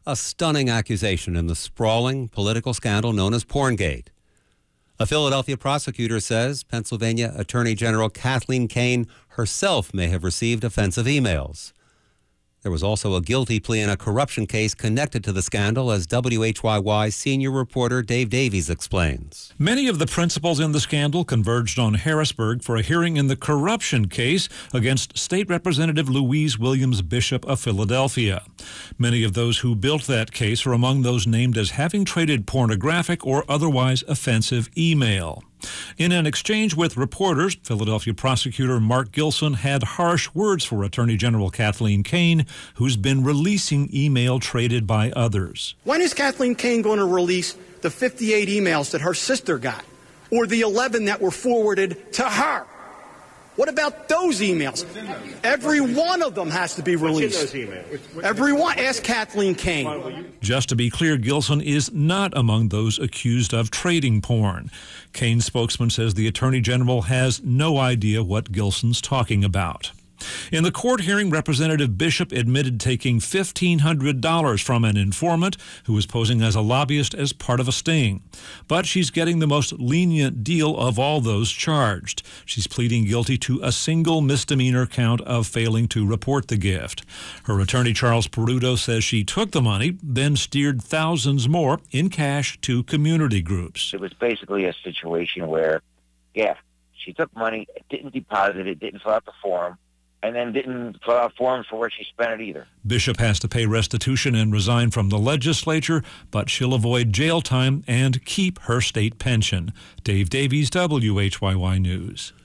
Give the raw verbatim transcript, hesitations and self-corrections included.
A stunning accusation in the sprawling political scandal known as Porngate. A Philadelphia prosecutor says Pennsylvania Attorney General Kathleen Kane herself may have received offensive emails. There was also a guilty plea in a corruption case connected to the scandal, as W H Y Y senior reporter Dave Davies explains. Many of the principals in the scandal converged on Harrisburg for a hearing in the corruption case against State Representative Louise Williams Bishop of Philadelphia. Many of those who built that case are among those named as having traded pornographic or otherwise offensive email. In an exchange with reporters, Philadelphia prosecutor Mark Gilson had harsh words for Attorney General Kathleen Kane, who's been releasing email traded by others. When is Kathleen Kane going to release the fifty-eight emails that her sister got, or the eleven that were forwarded to her? What about those emails? Every one of them has to be released. Every one. Ask Kathleen Kane. Just to be clear, Gilson is not among those accused of trading porn. Kane's spokesman says the Attorney General has no idea what Gilson's talking about. In the court hearing, Representative Bishop admitted taking fifteen hundred dollars from an informant who was posing as a lobbyist as part of a sting. But she's getting the most lenient deal of all those charged. She's pleading guilty to a single misdemeanor count of failing to report the gift. Her attorney, Charles Peruto, says she took the money, then steered thousands more in cash to community groups. It was basically a situation where, yeah, she took money, didn't deposit it, didn't fill out the form, and then didn't fill out forms for where she spent it either. Bishop has to pay restitution and resign from the legislature, but she'll avoid jail time and keep her state pension. Dave Davies, W H Y Y News.